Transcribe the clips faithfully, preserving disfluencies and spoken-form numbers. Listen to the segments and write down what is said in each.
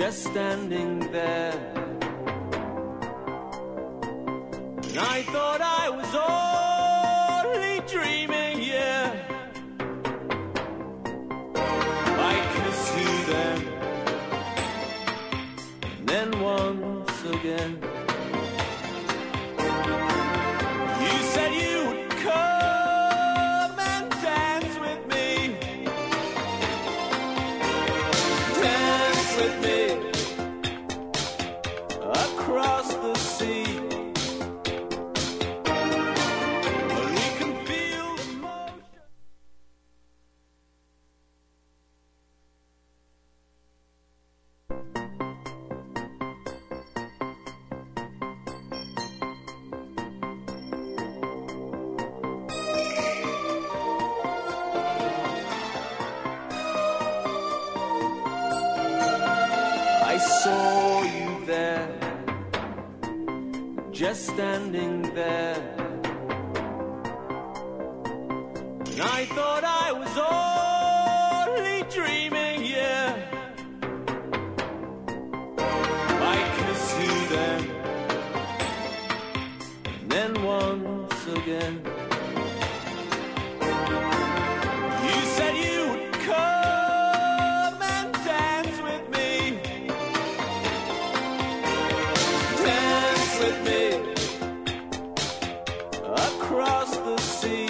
just standing there. And I thought I was only dreaming, yeah. I kissed you then, and then once again. You said you would come and dance with me, dance with me across the sea. But we can feel the motion. I saw you there, just standing there. And I thought I was only dreaming, yeah. I kissed you then, and then once again. You said you would come and dance with me, dance with me across the sea.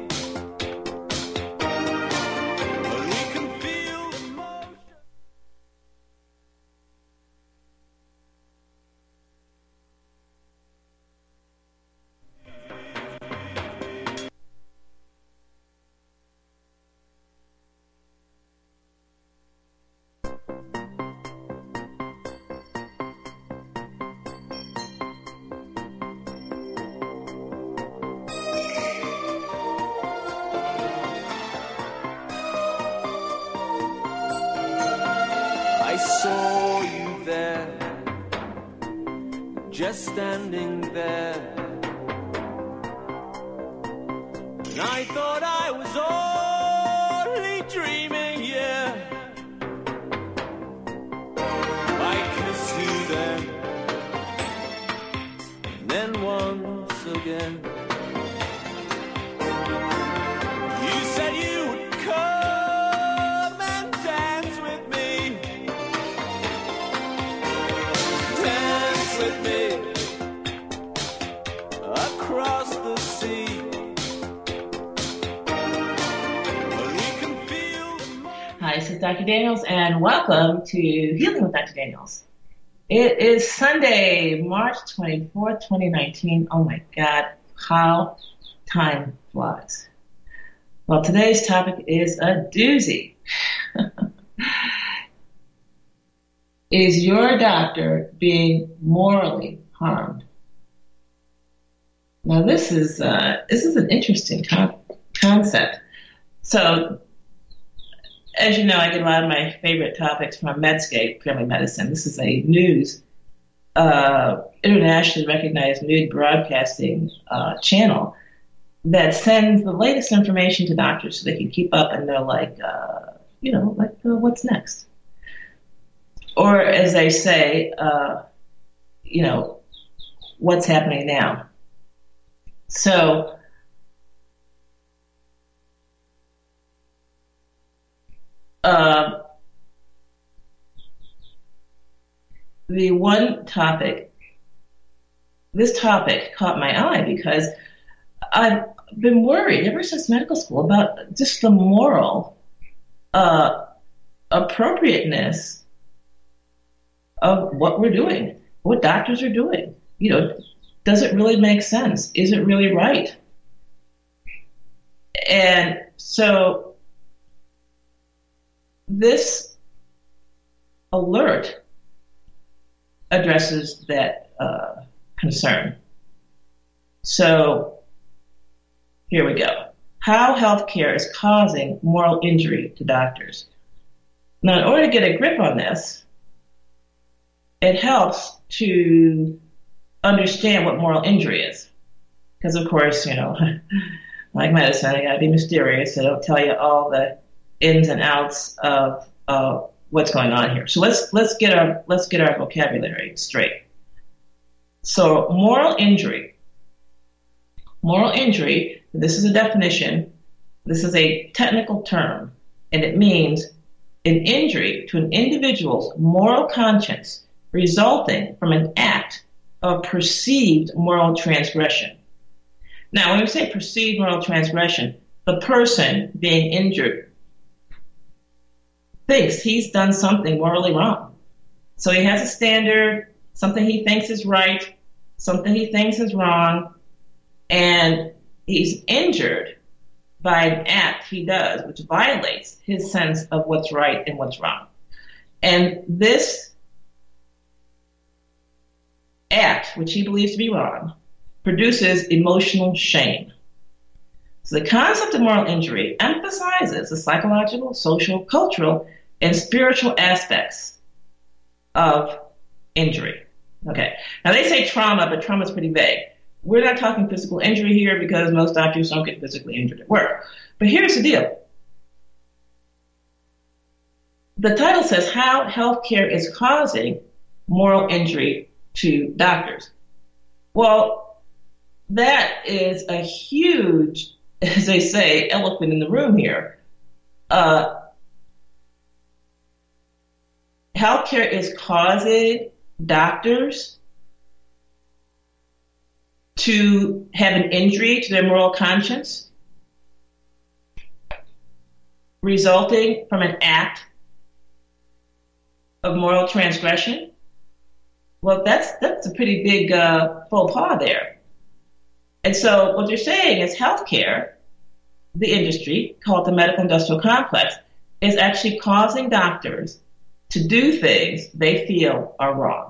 But we can feel the motion. I saw you there, just standing there. And I thought I was only dreaming, yeah. I kissed you then, and then once again. You said you would come and dance with me, dance with me across the sea. But we can feel the motion. Hi, this is Doctor Daniels, and welcome to Healing with Doctor Daniels. It is Sunday, March twenty-fourth, twenty nineteen. Oh my God, how time flies. Well, today's topic is a doozy. Is your doctor being morally harmed? Now, this is uh, this is an interesting to- concept. So, as you know, I get a lot of my favorite topics from Medscape, Family Medicine. This is a news, uh, internationally recognized news broadcasting uh, channel that sends the latest information to doctors so they can keep up and know, like, uh, you know, like uh, what's next. Or, as they say, uh, you know, what's happening now. So, uh, the one topic, this topic caught my eye because I've been worried ever since medical school about just the moral uh, appropriateness of what we're doing, what doctors are doing. You know, does it really make sense? Is it really right? And so this alert addresses that uh, concern. So here we go. How healthcare is causing moral injury to doctors. Now, in order to get a grip on this, it helps to understand what moral injury is. Because, of course, you know, like medicine, I got to be mysterious. I don't tell you all the ins and outs of uh, what's going on here. So let's let's get our let's get our vocabulary straight. So moral injury. Moral injury, this is a definition, this is a technical term, and it means an injury to an individual's moral conscience resulting from an act of perceived moral transgression. Now, when we say perceived moral transgression, the person being injured thinks he's done something morally wrong. So he has a standard, something he thinks is right, something he thinks is wrong, and he's injured by an act he does, which violates his sense of what's right and what's wrong. And this act, which he believes to be wrong, produces emotional shame. So the concept of moral injury emphasizes the psychological, social, cultural, and spiritual aspects of injury. Okay. Now they say trauma, but trauma is pretty vague. We're not talking physical injury here because most doctors don't get physically injured at work. But here's the deal. The title says how healthcare is causing moral injury to doctors. Well, that is a huge, as they say, elephant in the room here. Uh, healthcare is causing doctors to have an injury to their moral conscience resulting from an act of moral transgression. Well, that's that's a pretty big uh, faux pas there. And so what they're saying is healthcare, the industry, called the medical industrial complex, is actually causing doctors to do things they feel are wrong.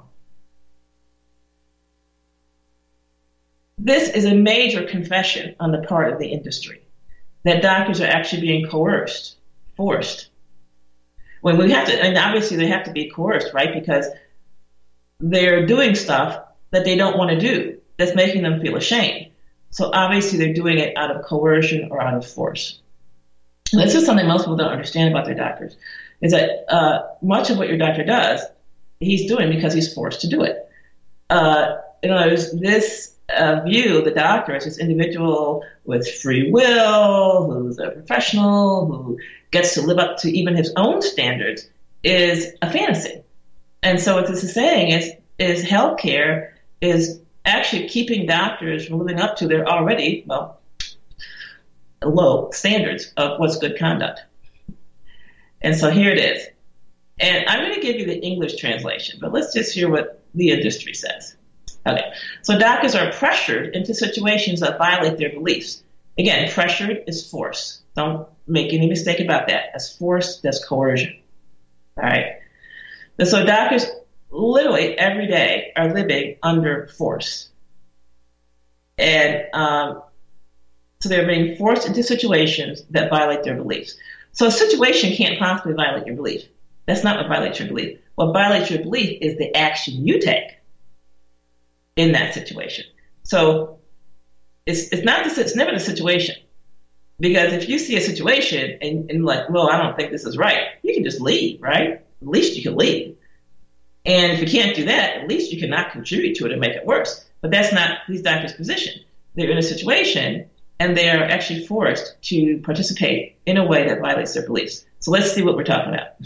This is a major confession on the part of the industry, that doctors are actually being coerced, forced. When we have to, and obviously they have to be coerced, right? Because they're doing stuff that they don't want to do, that's making them feel ashamed. So obviously they're doing it out of coercion or out of force. And this is something most people don't understand about their doctors, is that uh, much of what your doctor does, he's doing because he's forced to do it. Uh, in other words, this uh, view of the doctor as this individual with free will, who's a professional, who gets to live up to even his own standards, is a fantasy. And so what this is saying is, is healthcare is actually keeping doctors from living up to their already, well, low standards of what's good conduct. And so here it is. And I'm going to give you the English translation, but let's just hear what the industry says. Okay. So doctors are pressured into situations that violate their beliefs. Again, pressured is force. Don't make any mistake about that. That's force, that's coercion. All right. And so doctors literally every day are living under force. And um, so they're being forced into situations that violate their beliefs. So a situation can't possibly violate your belief. That's not what violates your belief. What violates your belief is the action you take in that situation. So it's it's not the, it's never the situation. Because if you see a situation and, and like, well, I don't think this is right, you can just leave, right? At least you can leave. And if you can't do that, at least you cannot contribute to it and make it worse. But that's not these doctors' position. They're in a situation and they are actually forced to participate in a way that violates their beliefs. So let's see what we're talking about.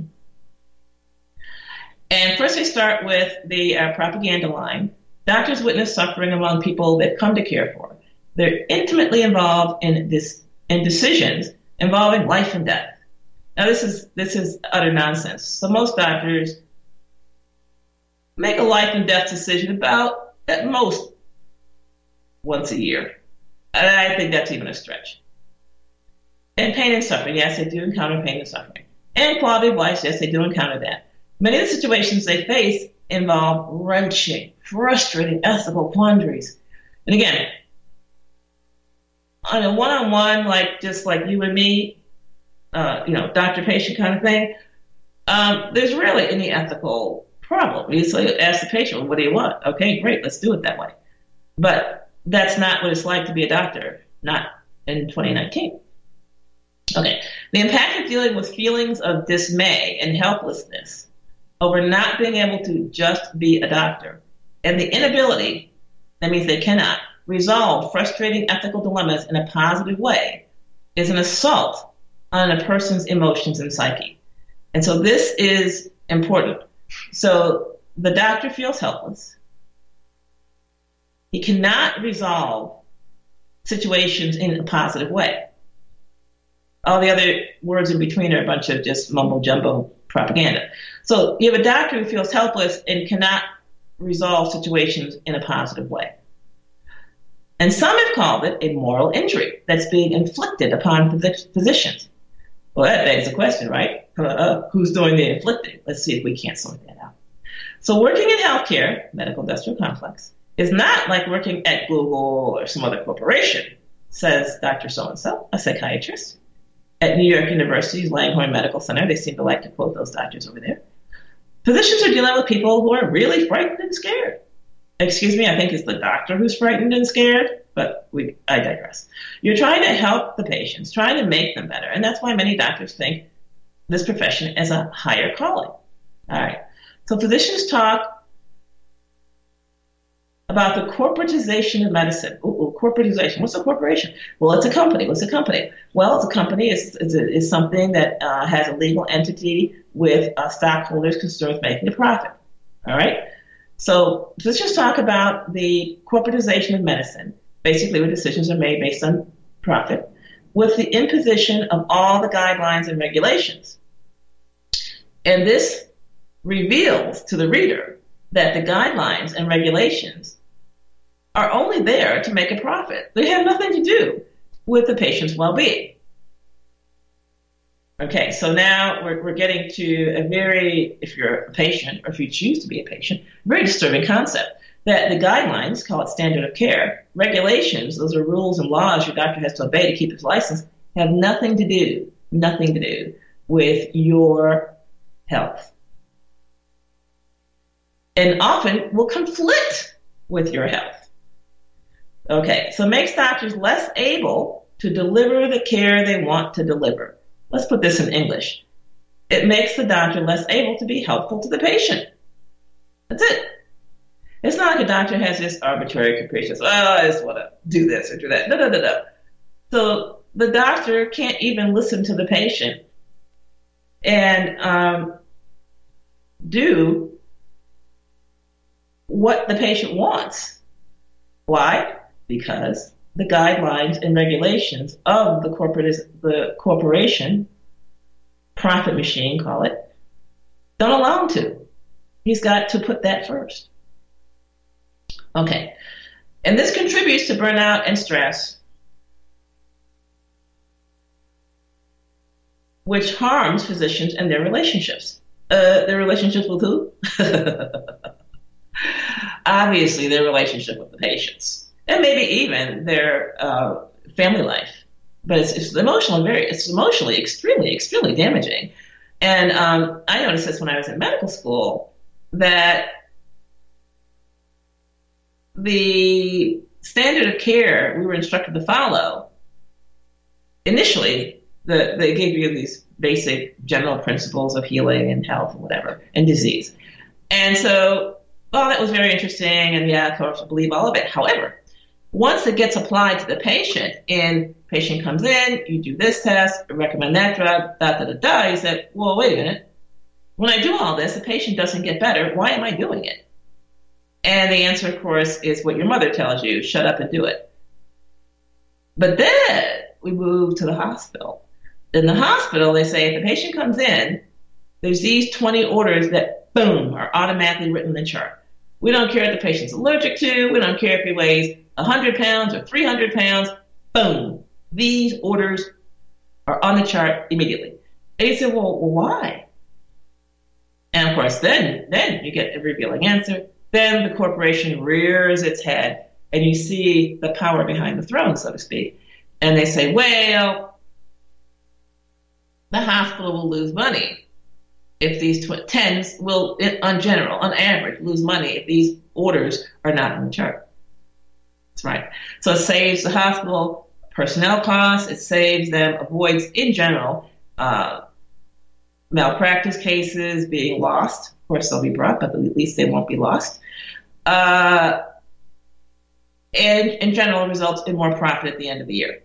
And first we start with the uh, propaganda line. Doctors witness suffering among people that come to care for. They're intimately involved in this in decisions involving life and death. Now this is this is utter nonsense. So most doctors make a life and death decision about at most once a year. And I think that's even a stretch. And pain and suffering, yes, they do encounter pain and suffering. And quality of life, yes, they do encounter that. Many of the situations they face involve wrenching, frustrating ethical quandaries. And again, on a one-on-one, like just like you and me, uh, you know, doctor-patient kind of thing, um, there's rarely any ethical problem. You just ask the patient, well, what do you want? Okay, great, let's do it that way. But that's not what it's like to be a doctor, not in twenty nineteen. Okay. The impact of dealing with feelings of dismay and helplessness over not being able to just be a doctor and the inability, that means they cannot, resolve frustrating ethical dilemmas in a positive way is an assault on a person's emotions and psyche. And so this is important. So the doctor feels helpless. He cannot resolve situations in a positive way. All the other words in between are a bunch of just mumbo jumbo propaganda. So you have a doctor who feels helpless and cannot resolve situations in a positive way. And some have called it a moral injury that's being inflicted upon physicians. Well, that begs the question, right? Uh, who's doing the inflicting? Let's see if we can't sort that out. So working in healthcare, medical industrial complex, is not like working at Google or some other corporation, says Doctor So-and-so, a psychiatrist at New York University's Langhorne Medical Center. They seem to like to quote those doctors over there. Physicians are dealing with people who are really frightened and scared. Excuse me, I think it's the doctor who's frightened and scared, but we, I digress. You're trying to help the patients, trying to make them better, and that's why many doctors think this profession is a higher calling. All right. So physicians talk about the corporatization of medicine. Ooh, ooh, corporatization. What's a corporation? Well, it's a company. What's a company? Well, it's a company. It's, it's, a, it's something that uh, has a legal entity with uh, stockholders concerned with making a profit. All right? So let's just talk about the corporatization of medicine, basically where decisions are made based on profit, with the imposition of all the guidelines and regulations. And this reveals to the reader that the guidelines and regulations are only there to make a profit. They have nothing to do with the patient's well-being. Okay, so now we're, we're getting to a very, if you're a patient or if you choose to be a patient, very disturbing concept that the guidelines, call it standard of care, regulations, those are rules and laws your doctor has to obey to keep his license, have nothing to do, nothing to do with your health. And often will conflict with your health. Okay, so it makes doctors less able to deliver the care they want to deliver. Let's put this in English. It makes the doctor less able to be helpful to the patient. That's it. It's not like a doctor has this arbitrary capricious, well, I just want to do this or do that. No, no, no, no. So the doctor can't even listen to the patient and um, do what the patient wants. Why? Because the guidelines and regulations of the corporate the corporation, profit machine, call it, don't allow him to. He's got to put that first. Okay. And this contributes to burnout and stress, which harms physicians and their relationships. Uh, their relationships with who? Obviously, their relationship with the patients. And maybe even their uh, family life, but it's, it's emotional, very, it's emotionally extremely, extremely damaging. And um, I noticed this when I was in medical school that the standard of care we were instructed to follow initially, the, they gave you these basic general principles of healing and health and whatever and disease, and so well, that was very interesting, and yeah, of course, I believe all of it. However, once it gets applied to the patient, and patient comes in, you do this test, recommend that drug, da da da da. You said, well, wait a minute. When I do all this, the patient doesn't get better. Why am I doing it? And the answer, of course, is what your mother tells you: shut up and do it. But then we move to the hospital. In the hospital, they say if the patient comes in, there's these twenty orders that, boom, are automatically written in the chart. We don't care if the patient's allergic to. We don't care if he weighs one hundred pounds or three hundred pounds. Boom. These orders are on the chart immediately. And you say, well, why? And of course, then, then you get a revealing answer. Then the corporation rears its head and you see the power behind the throne, so to speak. And they say, well, the hospital will lose money if these tw- tens will, in, on general, on average, lose money if these orders are not on the chart. That's right. So it saves the hospital personnel costs. It saves them, avoids, in general, uh, malpractice cases being lost. Of course, they'll be brought, but at least they won't be lost. Uh, and in general, results in more profit at the end of the year.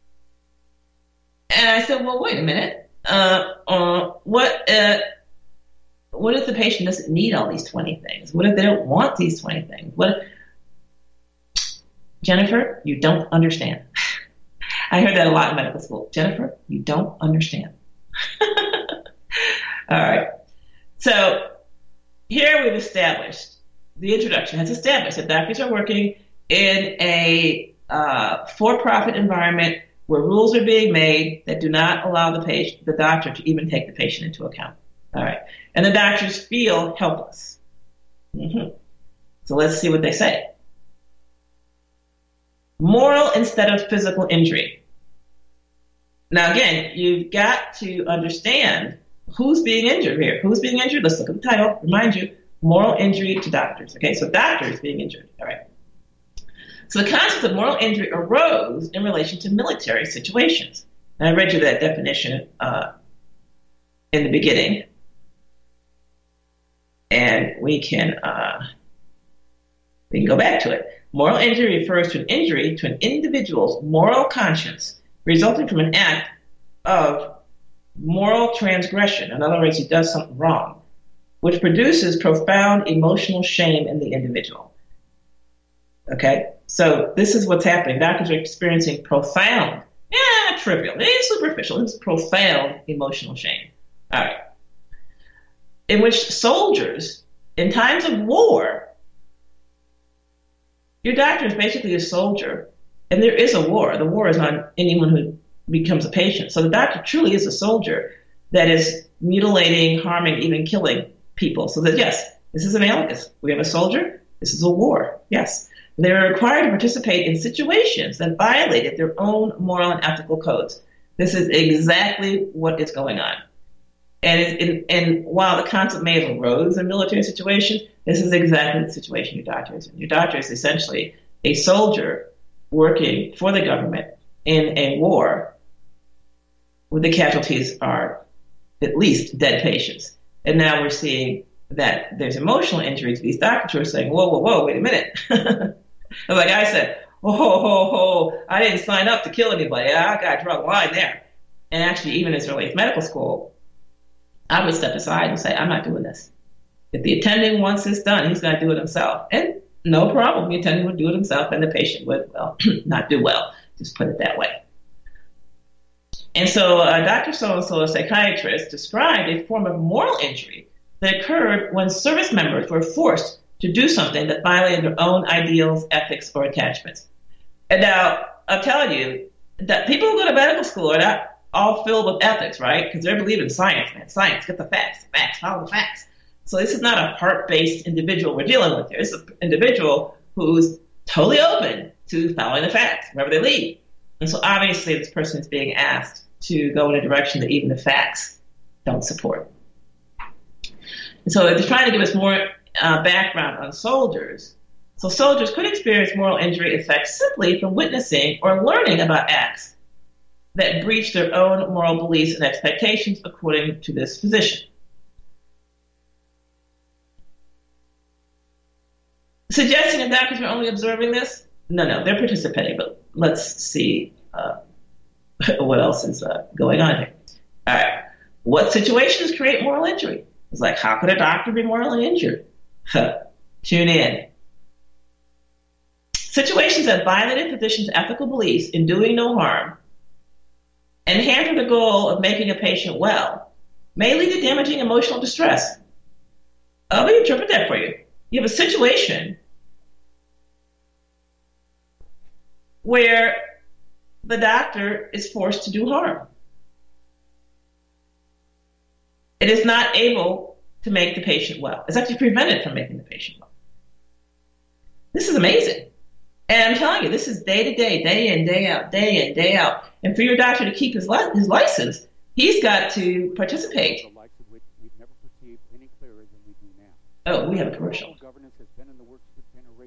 And I said, well, wait a minute. Uh, uh, what uh, what if the patient doesn't need all these twenty things? What if they don't want these twenty things? What if... Jennifer, you don't understand. I heard that a lot in medical school. Jennifer, you don't understand. All right. So here we've established, the introduction has established that doctors are working in a uh, for-profit environment where rules are being made that do not allow the patient, the doctor to even take the patient into account. All right. And the doctors feel helpless. Mm-hmm. So let's see what they say. Moral instead of physical injury. Now, again, you've got to understand who's being injured here. Who's being injured? Let's look at the title. Remind you, moral injury to doctors. Okay, so doctors being injured. All right. So the concept of moral injury arose in relation to military situations. And I read you that definition uh, in the beginning. And we can uh, we can go back to it. Moral injury refers to an injury to an individual's moral conscience resulting from an act of moral transgression. In other words, he does something wrong, which produces profound emotional shame in the individual. Okay? So this is what's happening. Doctors are experiencing profound, yeah, trivial, it's superficial, it's profound emotional shame. All right. In which soldiers, in times of war, your doctor is basically a soldier, and there is a war. The war is on anyone who becomes a patient. So the doctor truly is a soldier that is mutilating, harming, even killing people. So that, yes, this is analogous. We have a soldier. This is a war. Yes. They are required to participate in situations that violated their own moral and ethical codes. This is exactly what is going on. And, and, and while the concept may have arose in military situations, this is exactly the situation your doctor is in. Your doctor is essentially a soldier working for the government in a war where the casualties are at least dead patients. And now we're seeing that there's emotional injury to these doctors who are saying, whoa, whoa, whoa, wait a minute. Like I said, oh, ho, ho, ho, I didn't sign up to kill anybody. I got drawn a line there. And actually, even as early as medical school, I would step aside and say, I'm not doing this. If the attending wants this done, he's going to do it himself. And no problem. The attending would do it himself and the patient would, well, not do well. Just put it that way. And so uh, Doctor So-and-so, a psychiatrist, described a form of moral injury that occurred when service members were forced to do something that violated their own ideals, ethics, or attachments. And now, I'm telling you, that people who go to medical school are not all filled with ethics, right? Because they believe in science, man. Science, get the facts, facts, follow the facts. So this is not a heart-based individual we're dealing with here. This is an individual who's totally open to following the facts, wherever they lead. And so obviously this person is being asked to go in a direction that even the facts don't support. And so they're trying to give us more uh, background on soldiers. So soldiers could experience moral injury effects simply from witnessing or learning about acts that breach their own moral beliefs and expectations, according to this physician. Suggesting that doctors are only observing this? No, no, they're participating, but let's see uh, what else is uh, going on here. All right. What situations create moral injury? It's like, how could a doctor be morally injured? Huh. Tune in. Situations that violate a physician's ethical beliefs in doing no harm and hamper the goal of making a patient well may lead to damaging emotional distress. Let me interpret that for you. You have a situation where the doctor is forced to do harm. It is not able to make the patient well. It's actually prevented from making the patient well. This is amazing. And I'm telling you, this is day to day, day in, day out, day in, day out. And for your doctor to keep his li- his license, he's got to participate. The likes of which we've never perceived any clearer than we do now. Oh, we have a commercial. Governance has been in the works for generations.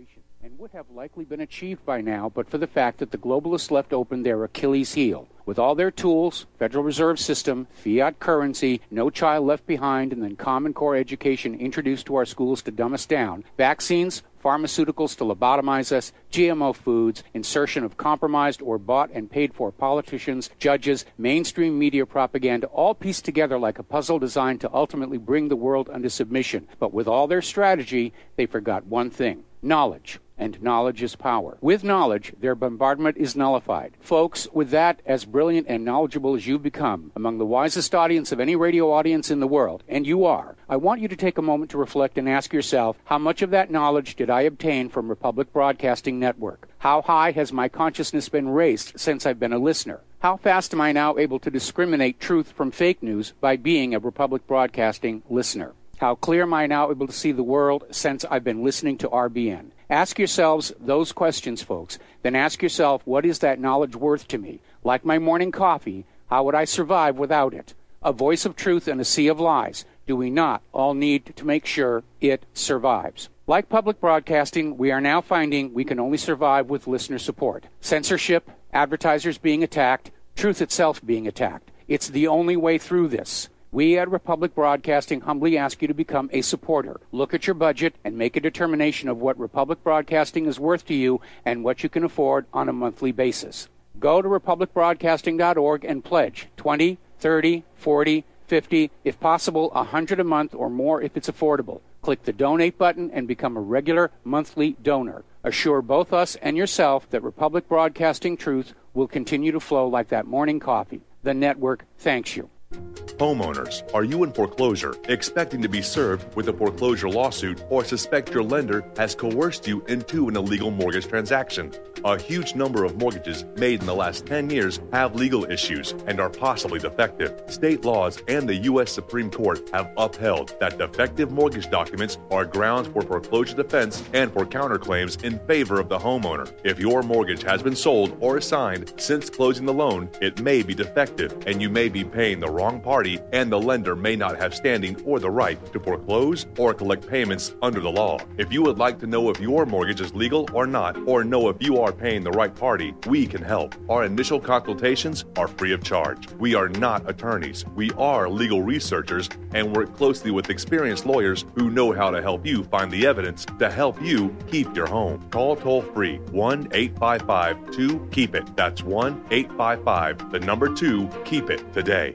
and would have likely been achieved by now but for the fact that the globalists left open their Achilles heel. With all their tools, Federal Reserve System, fiat currency, no child left behind, and then Common Core education introduced to our schools to dumb us down, vaccines, pharmaceuticals to lobotomize us, G M O foods, insertion of compromised or bought and paid for politicians, judges, mainstream media propaganda, all pieced together like a puzzle designed to ultimately bring the world under submission. But with all their strategy, they forgot one thing: knowledge. And knowledge is power. With knowledge, their bombardment is nullified. Folks, with that, as brilliant and knowledgeable as you've become, among the wisest audience of any radio audience in the world, and you are, I want you to take a moment to reflect and ask yourself, how much of that knowledge did I obtain from Republic Broadcasting Network? How high has my consciousness been raised since I've been a listener? How fast am I now able to discriminate truth from fake news by being a Republic Broadcasting listener? How clear am I now able to see the world since I've been listening to R B N? Ask yourselves those questions, folks. Then ask yourself, what is that knowledge worth to me? Like my morning coffee, how would I survive without it? A voice of truth in a sea of lies. Do we not all need to make sure it survives? Like public broadcasting, we are now finding we can only survive with listener support. Censorship, advertisers being attacked, truth itself being attacked. It's the only way through this. We at Republic Broadcasting humbly ask you to become a supporter. Look at your budget and make a determination of what Republic Broadcasting is worth to you and what you can afford on a monthly basis. Go to republic broadcasting dot org and pledge twenty, thirty, forty, fifty, if possible one hundred a month or more if it's affordable. Click the donate button and become a regular monthly donor. Assure both us and yourself that Republic Broadcasting truth will continue to flow like that morning coffee. The network thanks you. Homeowners, are you in foreclosure, expecting to be served with a foreclosure lawsuit, or suspect your lender has coerced you into an illegal mortgage transaction? A huge number of mortgages made in the last ten years have legal issues and are possibly defective. State laws and the U S Supreme Court have upheld that defective mortgage documents are grounds for foreclosure defense and for counterclaims in favor of the homeowner. If your mortgage has been sold or assigned since closing the loan, it may be defective, and you may be paying the wrong party, and the lender may not have standing or the right to foreclose or collect payments under the law. If you would like to know if your mortgage is legal or not, or know if you are paying the right party, we can help. Our initial consultations are free of charge. We are not attorneys. We are legal researchers and work closely with experienced lawyers who know how to help you find the evidence to help you keep your home. Call toll-free one eight five five two keep it. That's one eight five five, the number two, keep it today.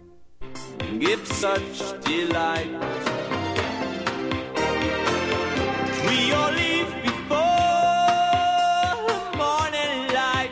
Give such delight. We all leave before morning light.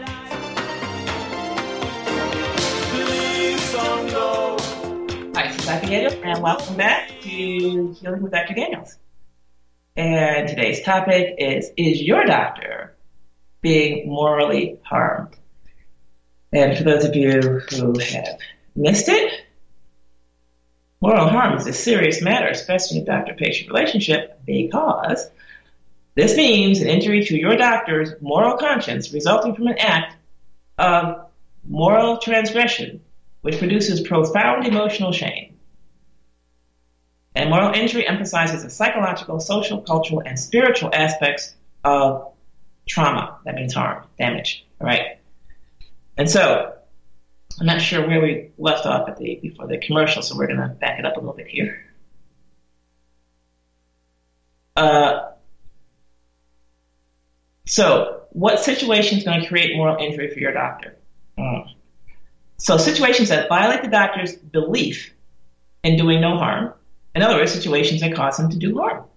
Please don't go. Hi, this is Doctor Daniels, and welcome back to Healing with Doctor Daniels. And today's topic is, is your doctor being morally harmed? And for those of you who have missed it, moral harm is a serious matter, especially in a doctor-patient relationship, because this means an injury to your doctor's moral conscience resulting from an act of moral transgression, which produces profound emotional shame. And moral injury emphasizes the psychological, social, cultural, and spiritual aspects of trauma. That means harm, damage, all right? And so, I'm not sure where we left off at the before the commercial, so we're going to back it up a little bit here. Uh, so, what situation is going to create moral injury for your doctor? Mm. So, situations that violate the doctor's belief in doing no harm. In other words, situations that cause him to do harm.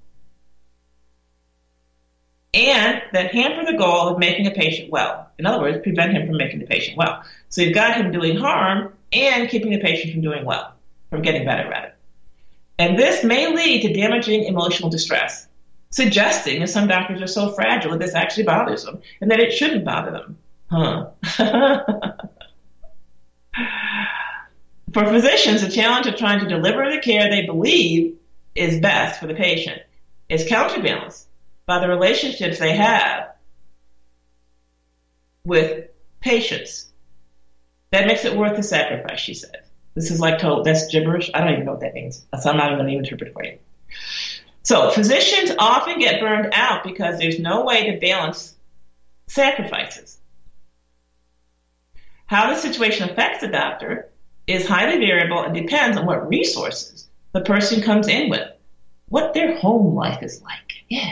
And that hamper the goal of making a patient well. In other words, prevent him from making the patient well. So you've got him doing harm and keeping the patient from doing well, from getting better rather. And this may lead to damaging emotional distress, suggesting that some doctors are so fragile that this actually bothers them and that it shouldn't bother them. Huh. For physicians, the challenge of trying to deliver the care they believe is best for the patient is counterbalanced by the relationships they have with patients. That makes it worth the sacrifice, she says. This is like told, that's gibberish. I don't even know what that means. So I'm not even going to interpret for you. So physicians often get burned out because there's no way to balance sacrifices. How the situation affects the doctor is highly variable and depends on what resources the person comes in with, what their home life is like. Yeah.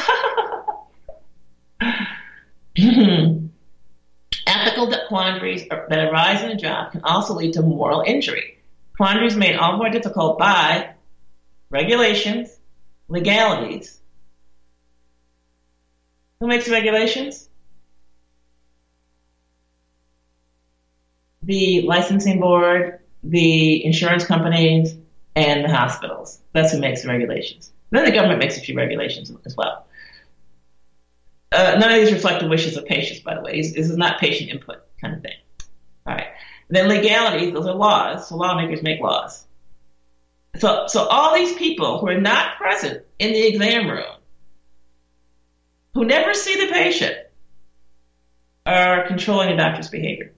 Ethical quandaries that arise in a job can also lead to moral injury. Quandaries made all more difficult by regulations, legalities. Who makes the regulations? The licensing board, the insurance companies, and the hospitals. That's who makes the regulations. Then the government makes a few regulations as well. Uh, none of these reflect the wishes of patients, by the way. This is not patient input kind of thing. All right. Then legalities, those are laws. So lawmakers make laws. So, so all these people who are not present in the exam room, who never see the patient, are controlling the doctor's behavior.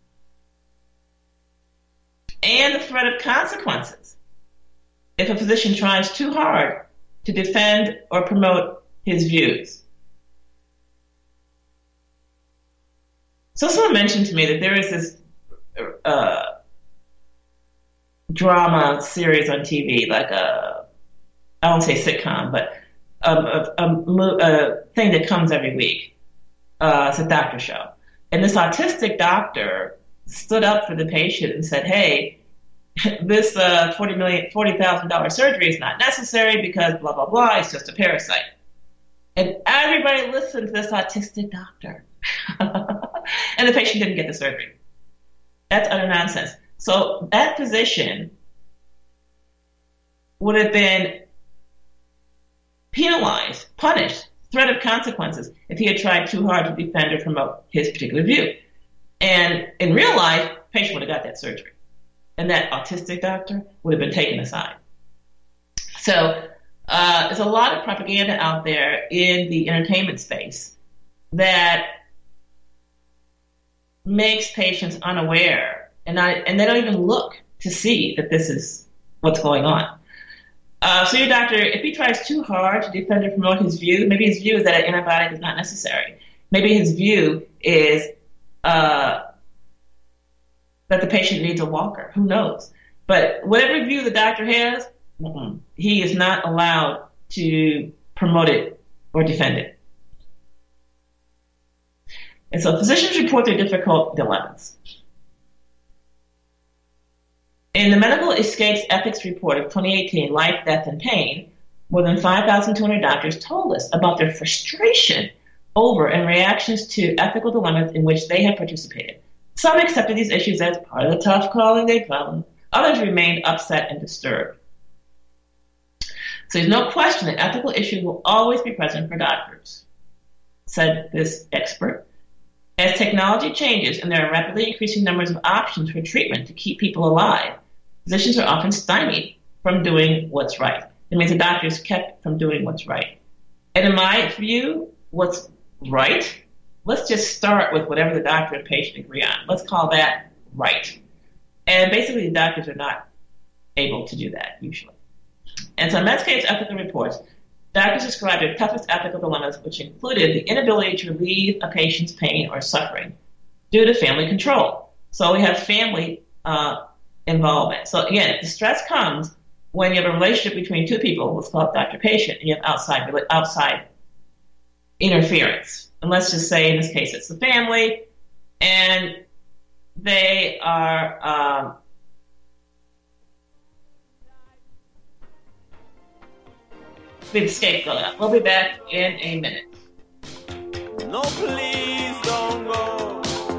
And the threat of consequences if a physician tries too hard to defend or promote his views. So someone mentioned to me that there is this uh, drama series on T V, like a, I won't say sitcom, but a, a, a, a thing that comes every week. Uh, it's a doctor show. And this autistic doctor stood up for the patient and said, hey, this uh, forty million, forty thousand dollars surgery is not necessary because blah, blah, blah, it's just a parasite. And everybody listened to this autistic doctor. And the patient didn't get the surgery. That's utter nonsense. So that physician would have been penalized, punished, threat of consequences if he had tried too hard to defend or promote his particular view. And in real life, the patient would have got that surgery. And that autistic doctor would have been taken aside. So uh, there's a lot of propaganda out there in the entertainment space that makes patients unaware, and I, and they don't even look to see that this is what's going on. Uh, so your doctor, if he tries too hard to defend or promote his view, maybe his view is that an antibiotic is not necessary. Maybe his view is uh, that the patient needs a walker. Who knows? But whatever view the doctor has, mm-mm, he is not allowed to promote it or defend it. And so physicians report their difficult dilemmas. In the Medical Escapes Ethics Report of twenty eighteen, Life, Death, and Pain, more than five thousand two hundred doctors told us about their frustration over and reactions to ethical dilemmas in which they have participated. Some accepted these issues as part of the tough calling they found. Others remained upset and disturbed. So there's no question that ethical issues will always be present for doctors, said this expert. As technology changes and there are rapidly increasing numbers of options for treatment to keep people alive, physicians are often stymied from doing what's right. It means the doctor is kept from doing what's right. And in my view, what's right, let's just start with whatever the doctor and patient agree on. Let's call that right. And basically, the doctors are not able to do that, usually. And so in Medscape's ethical reports, doctors described their toughest ethical dilemmas, which included the inability to relieve a patient's pain or suffering due to family control. So we have family uh, involvement. So again, the stress comes when you have a relationship between two people, what's called doctor-patient, and you have outside outside interference. And let's just say in this case it's the family, and they are um, the scapegoat. We'll be back in a minute. No, please don't go.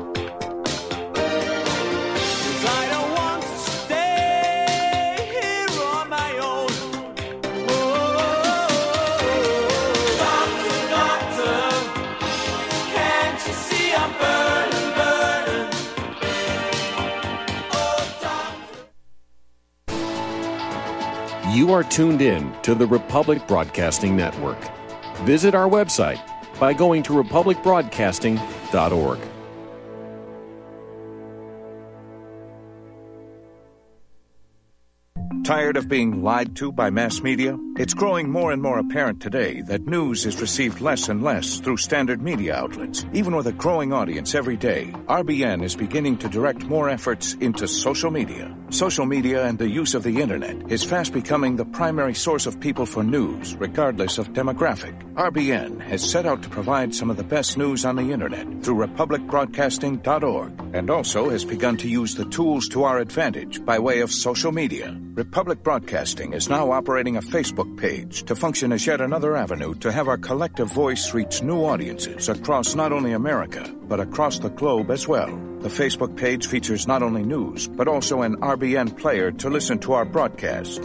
'Cause I don't want to stay here on my own. Oh, doctor, doctor, can't you see I'm burning, burning? Oh, doctor. You are tuned in to the Republic Broadcasting Network. Visit our website by going to republic broadcasting dot org. Tired of being lied to by mass media? It's growing more and more apparent today that news is received less and less through standard media outlets. Even with a growing audience every day, R B N is beginning to direct more efforts into social media. Social media and the use of the internet is fast becoming the primary source of people for news, regardless of demographic. R B N has set out to provide some of the best news on the internet through republic broadcasting dot org, and also has begun to use the tools to our advantage by way of social media. Republic Broadcasting is now operating a Facebook page to function as yet another avenue to have our collective voice reach new audiences across not only America, but across the globe as well. The Facebook page features not only news, but also an R B N player to listen to our broadcast.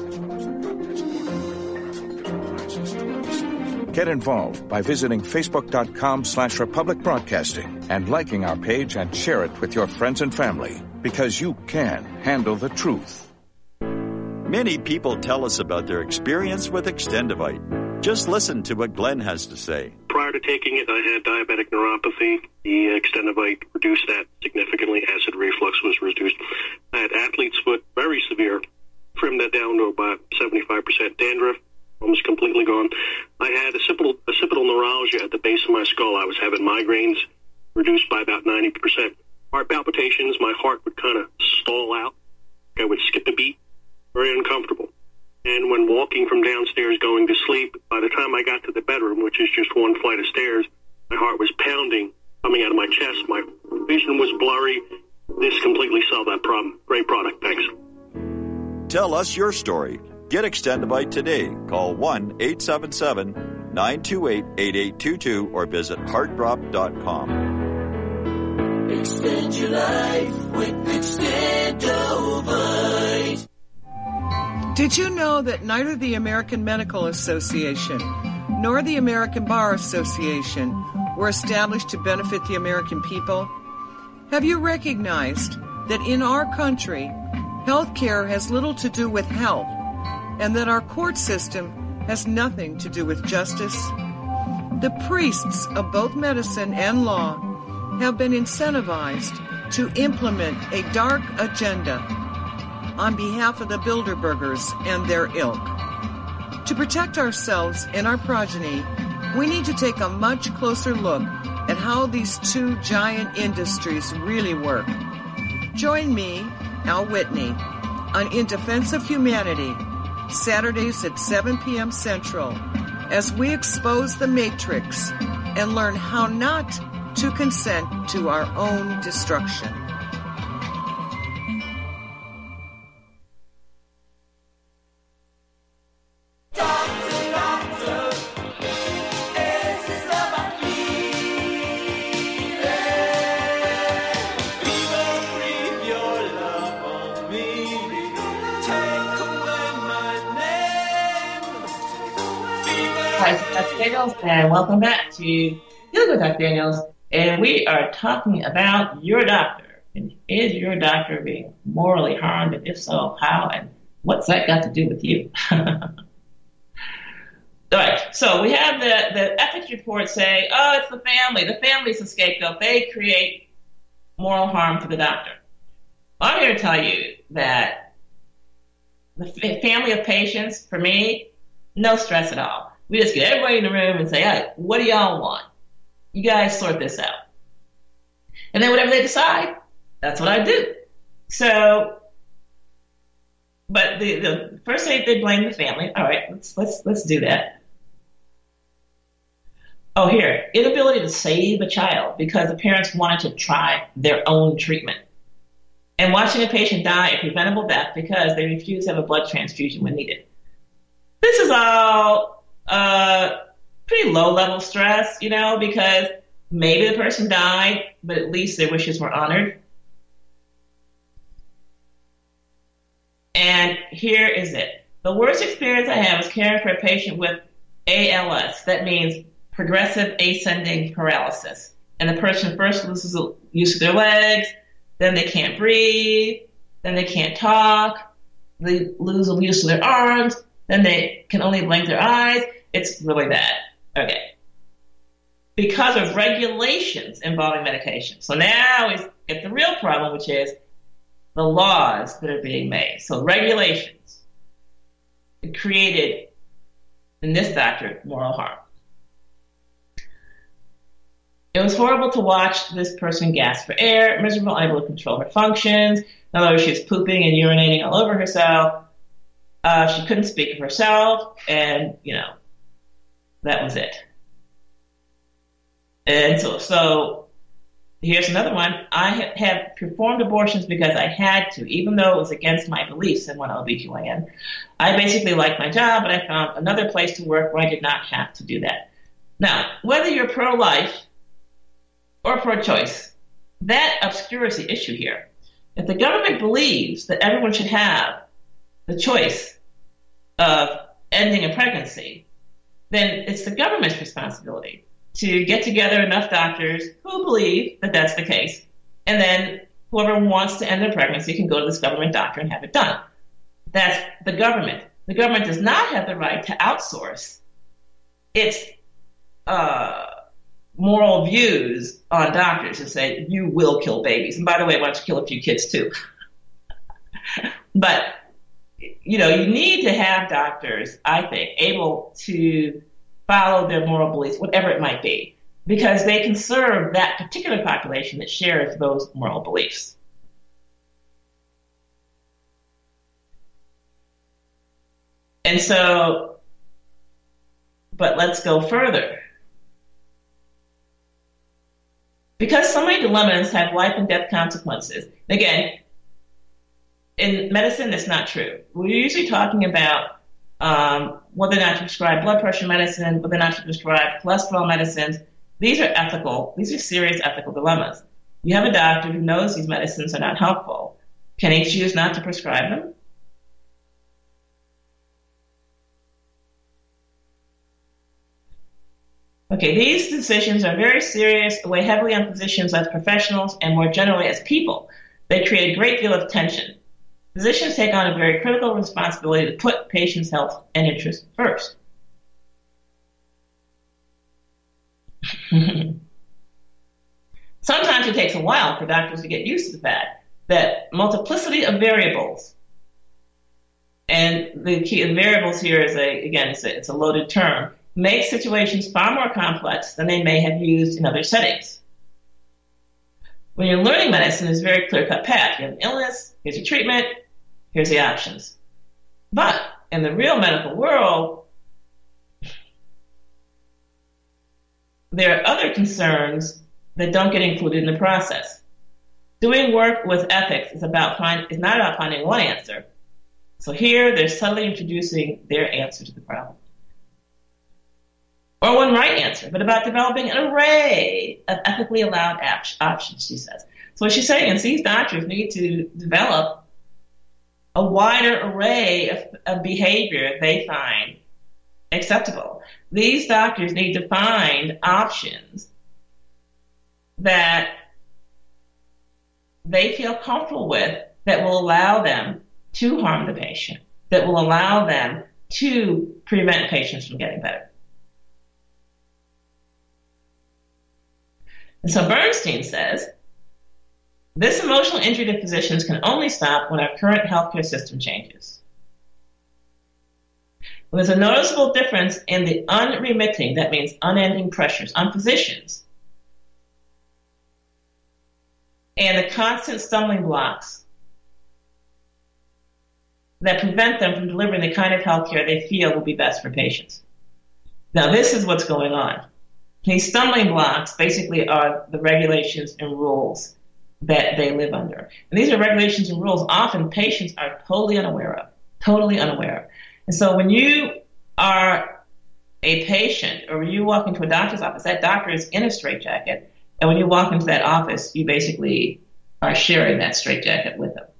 Get involved by visiting facebook.com slash Republic Broadcasting and liking our page and share it with your friends and family, because you can handle the truth. Many people tell us about their experience with Extendivite. Just listen to what Glenn has to say. Prior to taking it, I had diabetic neuropathy. The Extendivite reduced that significantly. Acid reflux was reduced. I had athlete's foot, very severe. Trimmed that down to about seventy-five percent. Dandruff, almost completely gone. I had occipital, occipital neuralgia at the base of my skull. I was having migraines, reduced by about ninety percent. Heart palpitations, my heart would kind of stall out. I would skip a beat. Very uncomfortable. And when walking from downstairs going to sleep, by the time I got to the bedroom, which is just one flight of stairs, my heart was pounding, coming out of my chest. My vision was blurry. This completely solved that problem. Great product. Thanks. Tell us your story. Get Extendivite today. Call one eight seven seven, nine two eight, eight eight two two or visit heart drop dot com. Extend your life with Extendivite. Did you know that neither the American Medical Association nor the American Bar Association were established to benefit the American people? Have you recognized that in our country, health care has little to do with health, and that our court system has nothing to do with justice? The priests of both medicine and law have been incentivized to implement a dark agenda on behalf of the Bilderbergers and their ilk. To protect ourselves and our progeny, we need to take a much closer look at how these two giant industries really work. Join me, Al Whitney, on In Defense of Humanity, Saturdays at seven p.m. Central, as we expose the Matrix and learn how not to consent to our own destruction. Hi, it's Doctor Daniels, and welcome back to Healing with Doctor Daniels. And we are talking about your doctor. And is your doctor being morally harmed? And if so, how? And what's that got to do with you? All right, so we have the, the ethics report say, oh, it's the family. The family's the scapegoat. They create moral harm to the doctor. Well, I'm here to tell you that the family of patients, for me, no stress at all. We just get everybody in the room and say, all right, what do y'all want? You guys sort this out. And then whatever they decide, that's what I do. So, but the, the first thing they blame the family. All right, let's let's let's do that. Oh, here, inability to save a child because the parents wanted to try their own treatment. And watching a patient die a preventable death because they refused to have a blood transfusion when needed. This is all uh, pretty low-level stress, you know, because maybe the person died, but at least their wishes were honored. And here is it. The worst experience I had was caring for a patient with A L S. That means progressive ascending paralysis. And the person first loses the use of their legs, then they can't breathe, then they can't talk, they lose the use of their arms, then they can only blink their eyes. It's really bad. Okay. Because of regulations involving medication. So now we get the real problem, which is the laws that are being made. So regulations. created in this doctor moral harm. It was horrible to watch this person gasp for air, miserable, unable to control her functions. In other words, she was pooping and urinating all over herself. Uh, she couldn't speak of herself, and, you know, that was it. And so, so here's another one. I have, have performed abortions because I had to, even though it was against my beliefs in one O B G Y N. I basically liked my job, but I found another place to work where I did not have to do that. Now, whether you're pro-life or pro-choice, that obscures the issue here. If the government believes that everyone should have the choice of ending a pregnancy, then it's the government's responsibility to get together enough doctors who believe that that's the case, and then whoever wants to end their pregnancy can go to this government doctor and have it done. That's the government. The government does not have the right to outsource its uh, moral views on doctors and say, you will kill babies. And by the way, why don't you kill a few kids too? But, you know, you need to have doctors, I think, able to follow their moral beliefs, whatever it might be, because they can serve that particular population that shares those moral beliefs. And so, but let's go further. Because so many dilemmas have life and death consequences. Again, in medicine, that's not true. We're usually talking about um, whether or not to prescribe blood pressure medicine, whether or not to prescribe cholesterol medicines. These are ethical, these are serious ethical dilemmas. You have a doctor who knows these medicines are not helpful. Can he choose not to prescribe them? Okay, these decisions are very serious, weigh heavily on physicians as professionals and more generally as people. They create a great deal of tension. Physicians take on a very critical responsibility to put patients' health and interests first. Sometimes it takes a while for doctors to get used to the fact that multiplicity of variables, and the key variables here is a, again, it's a, it's a loaded term, make situations far more complex than they may have used in other settings. When you're learning medicine, it's a very clear-cut path. You have an illness, here's your treatment, here's the options. But in the real medical world, there are other concerns that don't get included in the process. Doing work with ethics is about find, is not about finding one answer. So here, they're subtly introducing their answer to the problem. Or one right answer, but about developing an array of ethically allowed op- options, she says. So what she's saying is these doctors need to develop a wider array of, of behavior they find acceptable. These doctors need to find options that they feel comfortable with that will allow them to harm the patient, that will allow them to prevent patients from getting better. And so Bernstein says, this emotional injury to physicians can only stop when our current healthcare system changes. There's a noticeable difference in the unremitting, that means unending pressures on physicians, and the constant stumbling blocks that prevent them from delivering the kind of healthcare they feel will be best for patients. Now, this is what's going on. These stumbling blocks basically are the regulations and rules that they live under. And these are regulations and rules often patients are totally unaware of, totally unaware of. And so when you are a patient or when you walk into a doctor's office, that doctor is in a straitjacket. And when you walk into that office, you basically are sharing that straitjacket with them.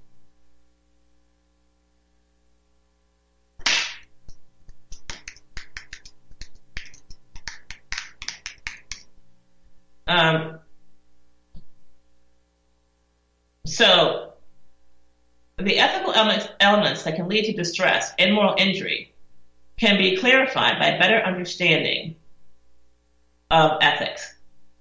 Um, so the ethical elements, elements that can lead to distress and moral injury can be clarified by better understanding of ethics.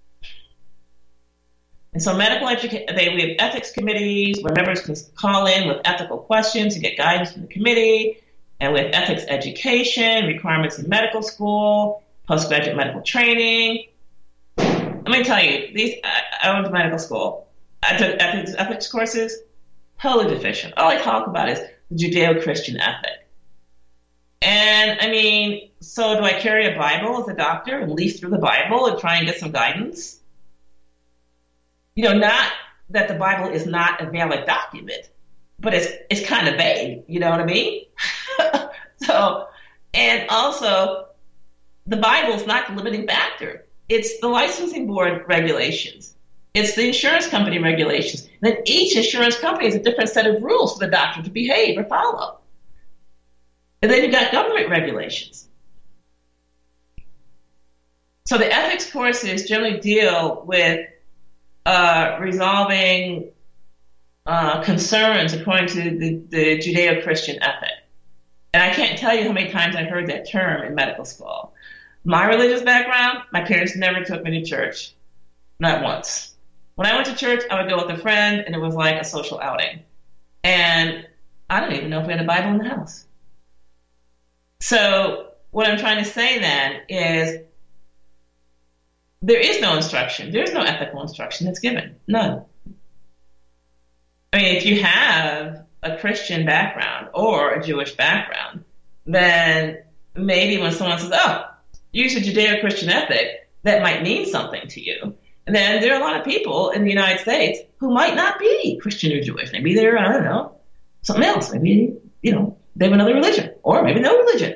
And so medical education, they we have ethics committees where members can call in with ethical questions and get guidance from the committee. and with ethics education, requirements in medical school, postgraduate medical training. Let me tell you, these I, I went to medical school. I took ethics, ethics courses, totally deficient. All I talk about is the Judeo-Christian ethic. And, I mean, so do I carry a Bible as a doctor and leaf through the Bible and try and get some guidance? You know, not that the Bible is not a valid document, but it's it's kind of vague, you know what I mean? So, and also, the Bible is not the limiting factor. It's the licensing board regulations. It's the insurance company regulations. Then each insurance company has a different set of rules for the doctor to behave or follow. And then you've got government regulations. So the ethics courses generally deal with uh, resolving uh, concerns according to the, the Judeo-Christian ethic. And I can't tell you how many times I heard that term in medical school. My religious background, my parents never took me to church. Not once. When I went to church, I would go with a friend, and it was like a social outing. And I don't even know if we had a Bible in the house. So what I'm trying to say then is there is no instruction. There's no ethical instruction that's given. None. I mean, if you have a Christian background or a Jewish background, then maybe when someone says, oh, use a Judeo-Christian ethic, that might mean something to you. And then there are a lot of people in the United States who might not be Christian or Jewish. Maybe they're, I don't know, something else. Maybe, you know, they have another religion or maybe no religion.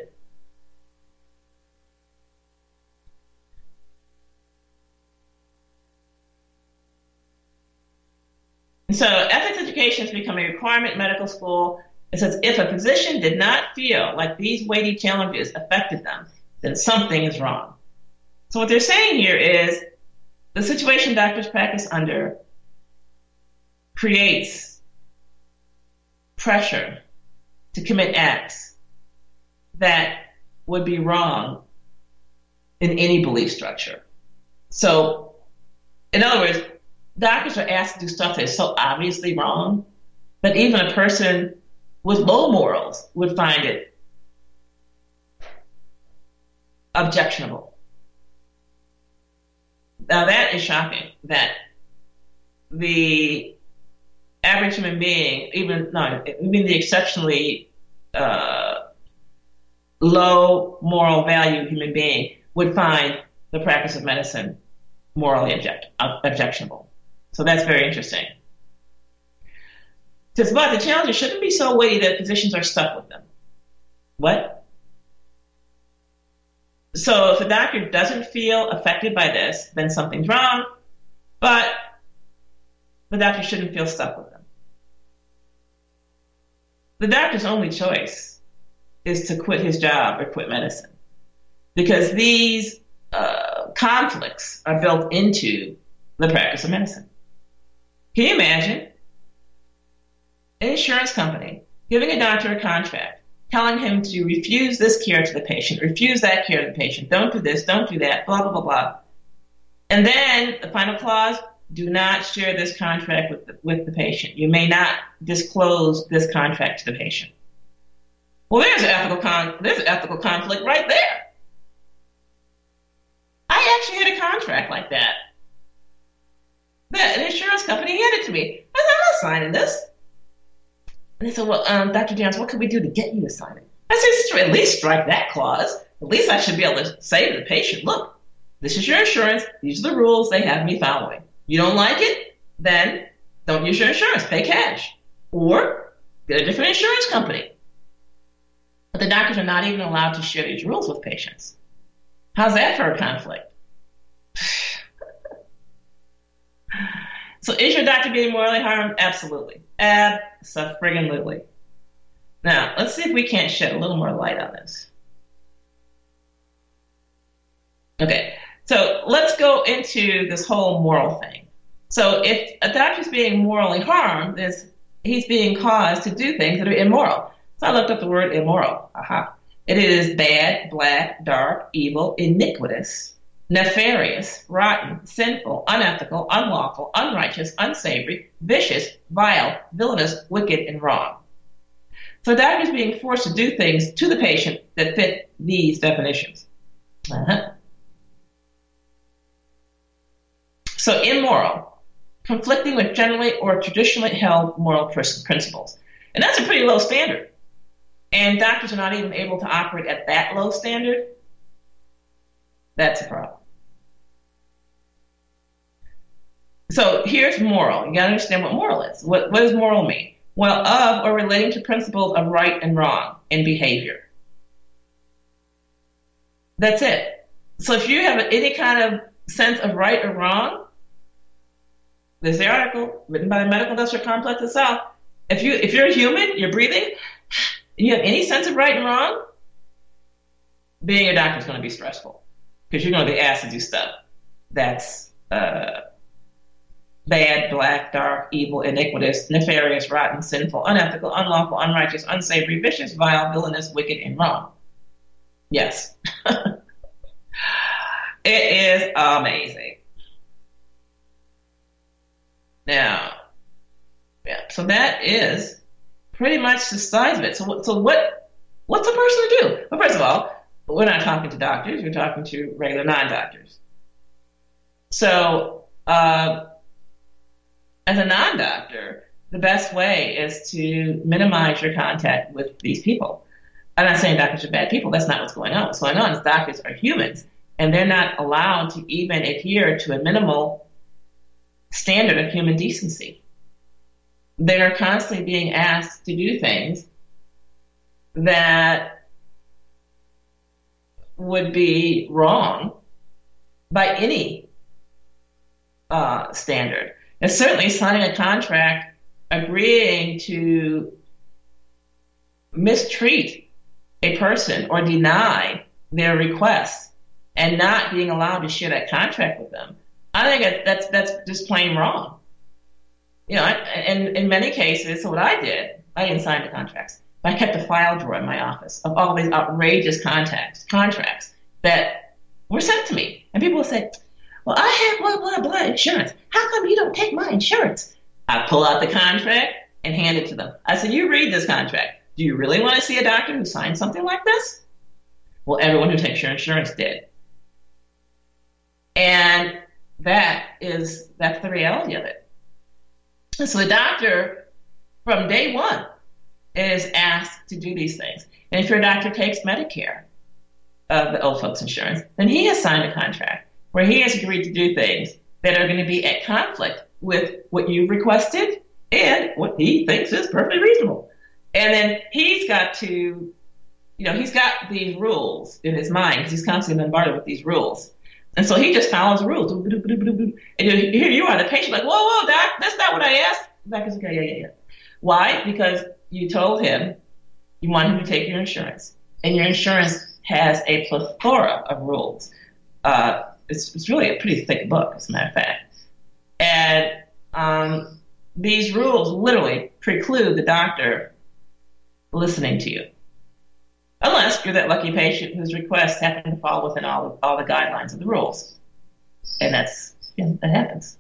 And so ethics education has become a requirement in medical school. It says if a physician did not feel like these weighty challenges affected them, then something is wrong. So what they're saying here is the situation doctors practice under creates pressure to commit acts that would be wrong in any belief structure. So, in other words, doctors are asked to do stuff that is so obviously wrong that even a person with low morals would find it objectionable. Now that is shocking, that the average human being, even, no, even the exceptionally uh, low moral value human being would find the practice of medicine morally object, uh, objectionable. So that's very interesting. Says, but the challenges shouldn't be so weighty that physicians are stuck with them. What? So if a doctor doesn't feel affected by this, then something's wrong, but the doctor shouldn't feel stuck with them. The doctor's only choice is to quit his job or quit medicine, because these uh, conflicts are built into the practice of medicine. Can you imagine an insurance company giving a doctor a contract, telling him to refuse this care to the patient, refuse that care to the patient, don't do this, don't do that, blah, blah, blah, blah. And then the final clause, do not share this contract with the, with the patient. You may not disclose this contract to the patient. Well, there's an ethical con- there's an ethical conflict right there. I actually had a contract like that. That an insurance company handed to me. I said, I'm not signing this. And they said, well, um, Doctor Jones, what can we do to get you to sign it? I said, at least strike that clause. At least I should be able to say to the patient, look, this is your insurance. These are the rules they have me following. You don't like it? Then don't use your insurance. Pay cash. Or get a different insurance company. But the doctors are not even allowed to share these rules with patients. How's that for a conflict? So is your doctor being morally harmed? Absolutely. Abso-friggin-lutely. Now, let's see if we can't shed a little more light on this. Okay, so let's go into this whole moral thing. So if a doctor's being morally harmed, then he's being caused to do things that are immoral. So I looked up the word immoral. Aha. It is bad, black, dark, evil, iniquitous, nefarious, rotten, sinful, unethical, unlawful, unrighteous, unsavory, vicious, vile, villainous, wicked, and wrong. So doctors being forced to do things to the patient that fit these definitions. Uh-huh. So immoral, conflicting with generally or traditionally held moral principles. And that's a pretty low standard. And doctors are not even able to operate at that low standard. That's a problem. So here's moral. You got to understand what moral is. What, what does moral mean? Well, of or relating to principles of right and wrong in behavior. That's it. So if you have any kind of sense of right or wrong, there's the article written by the medical industrial complex itself. If you if you're a human, you're breathing, and you have any sense of right and wrong, being a doctor is going to be stressful because you're going to be asked to do stuff that's uh, bad, black, dark, evil, iniquitous, nefarious, rotten, sinful, unethical, unlawful, unrighteous, unsavory, vicious, vile, villainous, wicked, and wrong. Yes. It is amazing. Now, yeah, so that is pretty much the size of it. So, so what? What's a person to do? Well, first of all, we're not talking to doctors. We're talking to regular non-doctors. So, uh, as a non-doctor, the best way is to minimize your contact with these people. I'm not saying doctors are bad people. That's not what's going on. What's going on is doctors are humans, and they're not allowed to even adhere to a minimal standard of human decency. They are constantly being asked to do things that would be wrong by any uh, standard. And certainly signing a contract agreeing to mistreat a person or deny their requests and not being allowed to share that contract with them, I think that's that's just plain wrong. You know, and in many cases, so what I did, I didn't sign the contracts. I kept a file drawer in my office of all these outrageous contacts, contracts that were sent to me. And people would say, well, I have blah, blah, blah insurance. How come you don't take my insurance? I pull out the contract and hand it to them. I said, you read this contract. Do you really want to see a doctor who signed something like this? Well, everyone who takes your insurance did. And that is, that's the reality of it. And so the doctor, from day one, is asked to do these things. And if your doctor takes Medicare, uh, the old folks insurance, then he has signed a contract where he has agreed to do things that are going to be at conflict with what you've requested and what he thinks is perfectly reasonable. And then he's got to, you know, he's got these rules in his mind because he's constantly bombarded with these rules. And so he just follows the rules. And here you are, the patient, like, whoa, whoa, doc, that's not what I asked. The doc is okay, yeah, yeah, yeah. Why? Because you told him you want him to take your insurance. And your insurance has a plethora of rules. Uh, it's, it's really a pretty thick book, as a matter of fact. And um, these rules literally preclude the doctor listening to you. Unless you're that lucky patient whose requests happen to fall within all of, all the guidelines of the rules. And that's, yeah, that happens.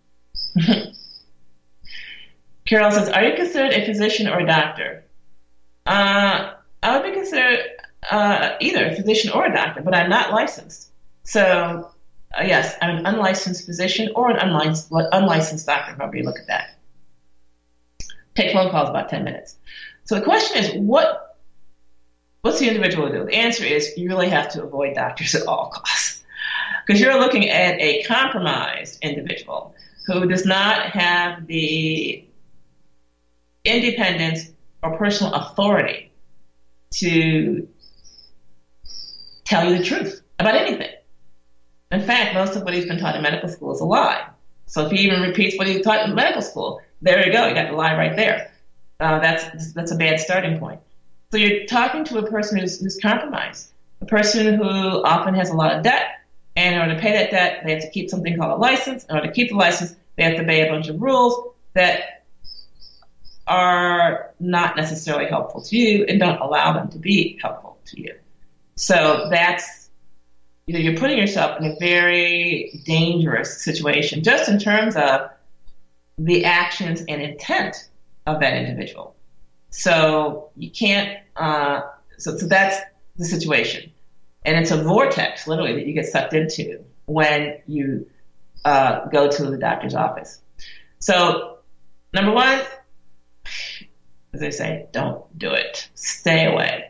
Carol says, are you considered a physician or a doctor? Uh, I would be considered uh, either a physician or a doctor, but I'm not licensed. So, uh, yes, I'm an unlicensed physician or an unlicensed, unlicensed doctor, however you look at that. Take phone calls about ten minutes. So the question is, what what's the individual do? The answer is you really have to avoid doctors at all costs. Because you're looking at a compromised individual who does not have the independence or personal authority to tell you the truth about anything. In fact, most of what he's been taught in medical school is a lie. So if he even repeats what he was taught in medical school, there you go, you got the lie right there. Uh, that's that's a bad starting point. So you're talking to a person who's, who's compromised, a person who often has a lot of debt, and in order to pay that debt, they have to keep something called a license. In order to keep the license, they have to obey a bunch of rules that are not necessarily helpful to you and don't allow them to be helpful to you. So that's, you know, you're putting yourself in a very dangerous situation just in terms of the actions and intent of that individual. So you can't, uh, so, so that's the situation. And it's a vortex, literally, that you get sucked into when you uh, go to the doctor's office. So, number one, as I say, don't do it. Stay away.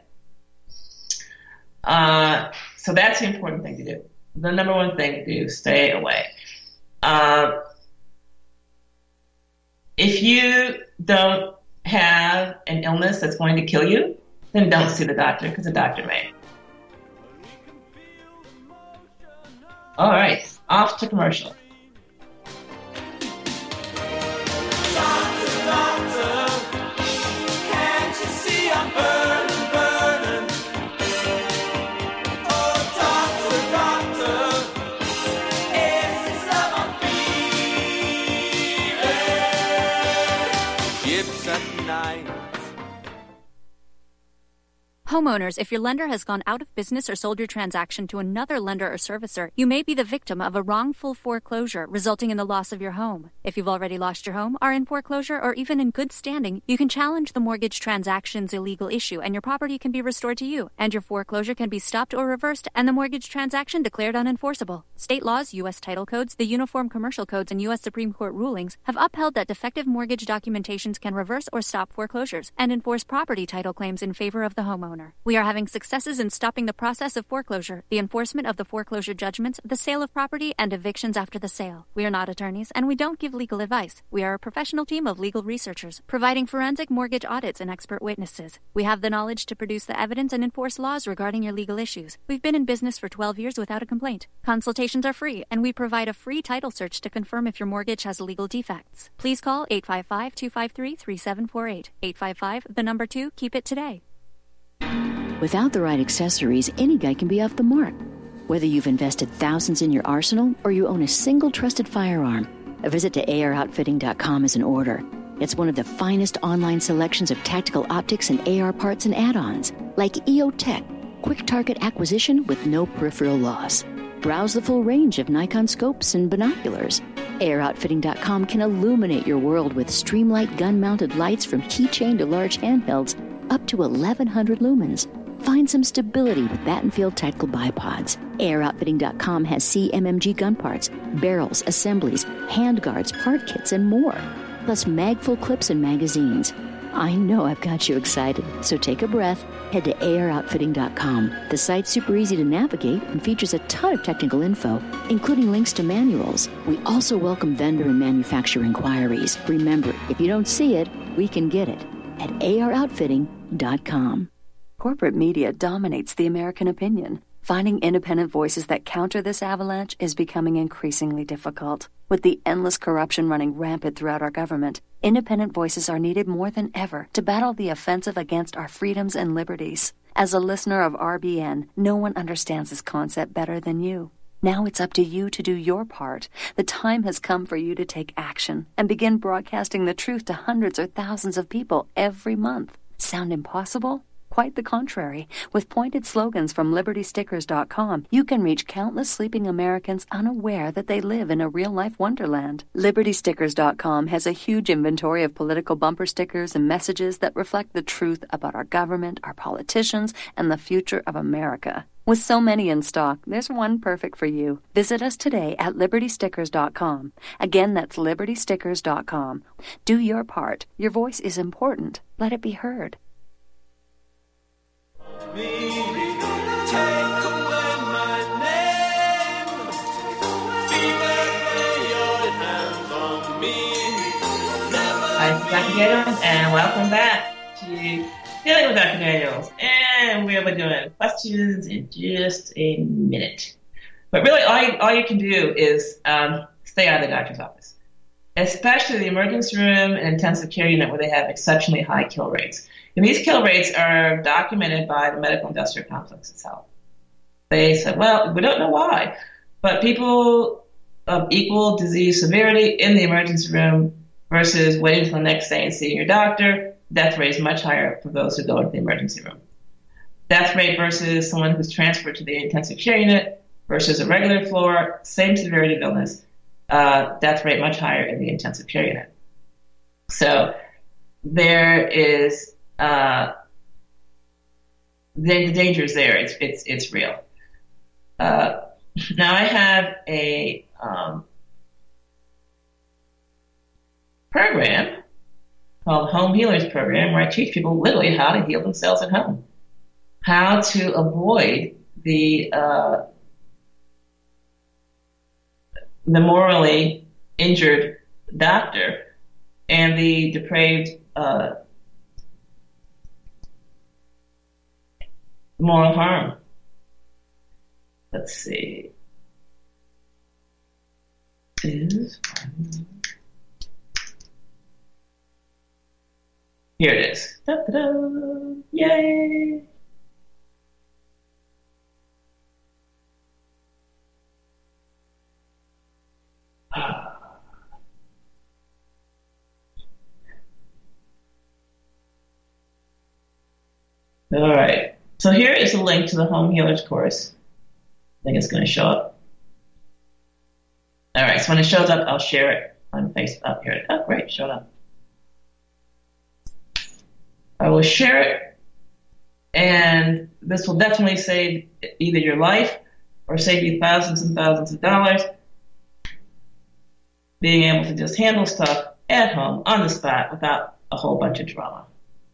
Uh, so that's the important thing to do. The number one thing to do, stay away. Uh, if you don't have an illness that's going to kill you, then don't see the doctor, because the doctor may. All right, off to commercial. Doctor, doctor, can't you see I'm burning, burning? Oh, doctor, doctor, is this love I'm feeling? Ships at night. Homeowners, if your lender has gone out of business or sold your transaction to another lender or servicer, you may be the victim of a wrongful foreclosure, resulting in the loss of your home. If you've already lost your home, are in foreclosure, or even in good standing, you can challenge the mortgage transaction's illegal issue, and your property can be restored to you, and your foreclosure can be stopped or reversed, and the mortgage transaction declared unenforceable. State laws, U S title codes, the Uniform Commercial Codes, and U S Supreme Court rulings have upheld that defective mortgage documentations can reverse or stop foreclosures and enforce property title claims in favor of the homeowner. We are having successes in stopping the process of foreclosure, the enforcement of the foreclosure judgments, the sale of property, and evictions after the sale. We are not attorneys, and we don't give legal advice. We are a professional team of legal researchers, providing forensic mortgage audits and expert witnesses. We have the knowledge to produce the evidence and enforce laws regarding your legal issues. We've been in business for twelve years without a complaint. Consultations are free, and we provide a free title search to confirm if your mortgage has legal defects. Please call eight five five, two five three, three seven four eight. eight five five, the number two, keep it today. Without the right accessories, any guy can be off the mark. Whether you've invested thousands in your arsenal or you own a single trusted firearm, a visit to A R outfitting dot com is in order. It's one of the finest online selections of tactical optics and A R parts and add-ons, like E O Tech, quick target acquisition with no peripheral loss. Browse the full range of Nikon scopes and binoculars. A R outfitting dot com can illuminate your world with Streamlight gun-mounted lights from keychain to large handhelds up to eleven hundred lumens. Find some stability with Battenfield Tactical Bipods. A R outfitting dot com has C M M G gun parts, barrels, assemblies, handguards, part kits, and more. Plus mag-full clips and magazines. I know I've got you excited, so take a breath. Head to A R outfitting dot com. The site's super easy to navigate and features a ton of technical info, including links to manuals. We also welcome vendor and manufacturer inquiries. Remember, if you don't see it, we can get it at A R outfitting dot com. Corporate media dominates the American opinion. Finding independent voices that counter this avalanche is becoming increasingly difficult. With the endless corruption running rampant throughout our government, independent voices are needed more than ever to battle the offensive against our freedoms and liberties. As a listener of R B N, no one understands this concept better than you. Now it's up to you to do your part. The time has come for you to take action and begin broadcasting the truth to hundreds or thousands of people every month. Sound impossible? Quite the contrary. With pointed slogans from Liberty Stickers dot com, you can reach countless sleeping Americans unaware that they live in a real-life wonderland. Liberty Stickers dot com has a huge inventory of political bumper stickers and messages that reflect the truth about our government, our politicians, and the future of America. With so many in stock, there's one perfect for you. Visit us today at Liberty Stickers dot com. Again, that's Liberty Stickers dot com. Do your part. Your voice is important. Let it be heard. Me, take away my name. Fever, lay your hands on me. Hi, Doctor Daniels, and welcome back to Dealing with Doctor Daniels. And we'll be doing questions in just a minute. But really, all you, all you can do is um, stay out of the doctor's office, especially the emergency room and intensive care unit where they have exceptionally high kill rates. And these kill rates are documented by the medical industrial complex itself. They said, well, we don't know why, but people of equal disease severity in the emergency room versus waiting until the next day and seeing your doctor, death rate is much higher for those who go into the emergency room. Death rate versus someone who's transferred to the intensive care unit versus a regular floor, same severity of illness, uh, death rate much higher in the intensive care unit. So there is uh, the, the danger is there. It's it's it's real. Uh, now I have a um, program called Home Healers Program, where I teach people literally how to heal themselves at home, how to avoid the uh, the morally injured doctor and the depraved uh, moral harm. Let's see. Is here it is. Da-da-da. Yay! All right. So here is a link to the Home Healers course. I think it's going to show up. All right. So when it shows up, I'll share it on Facebook. Oh, here. Oh, great. Showed up. I will share it, and this will definitely save either your life or save you thousands and thousands of dollars, being able to just handle stuff at home, on the spot, without a whole bunch of drama.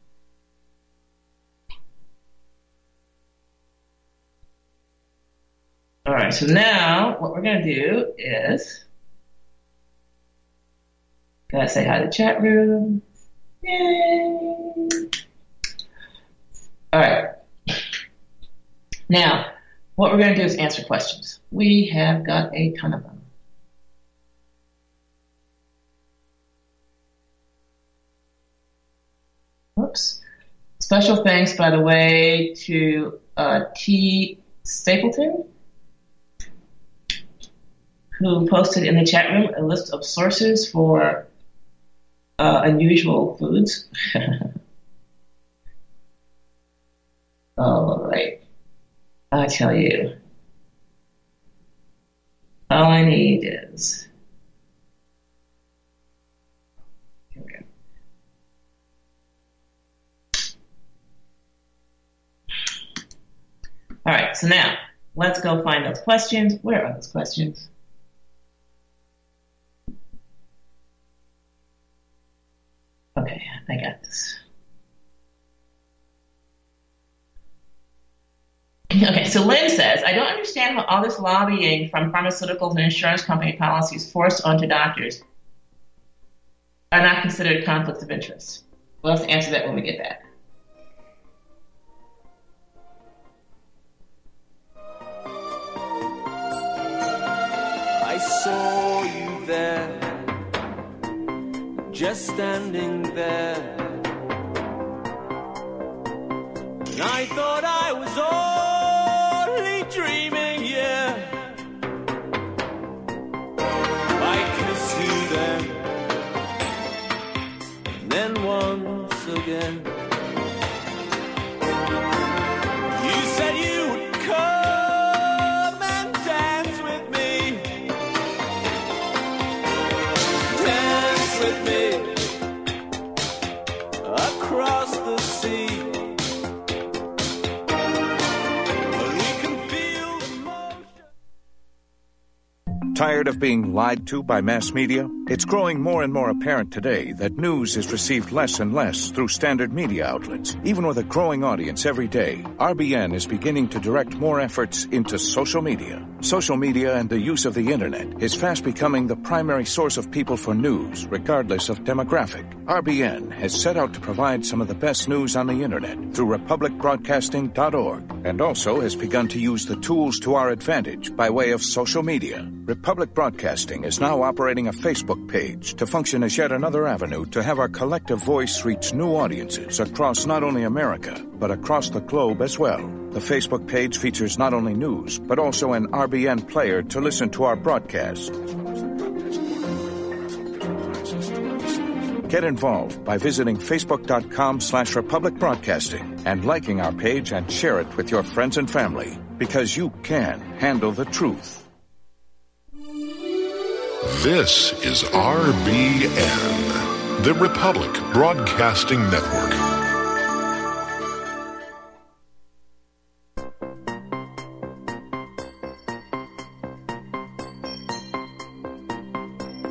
All right, so now what we're going to do is, gotta say hi to the chat room. Yay! All right. Now, what we're going to do is answer questions. We have got a ton of them. Whoops. Special thanks, by the way, to uh, T. Stapleton, who posted in the chat room a list of sources for uh, unusual foods. All right. I tell you, all I need is, here we go. All right, so now let's go find those questions. Where are those questions? Okay, I got this. Okay, so Lynn says, I don't understand how all this lobbying from pharmaceuticals and insurance company policies forced onto doctors are not considered conflicts of interest. We'll have to answer that when we get back. I saw you there, just standing there, and I thought I was only dreaming, yeah. I kissed you then, and then once again. You said you would come and dance with me, dance with me across the sea. Tired of being lied to by mass media? It's growing more and more apparent today that news is received less and less through standard media outlets. Even with a growing audience every day, R B N is beginning to direct more efforts into social media. Social media and the use of the internet is fast becoming the primary source of people for news, regardless of demographic. R B N has set out to provide some of the best news on the internet through republic broadcasting dot org, and also has begun to use the tools to our advantage by way of social media. Republic Broadcasting is now operating a Facebook page to function as yet another avenue to have our collective voice reach new audiences across not only America, but across the globe as well. The Facebook page features not only news, but also an R B N player to listen to our broadcast. Get involved by visiting facebook.com slash Republic Broadcasting and liking our page and share it with your friends and family, because you can handle the truth. This is R B N, the Republic Broadcasting Network.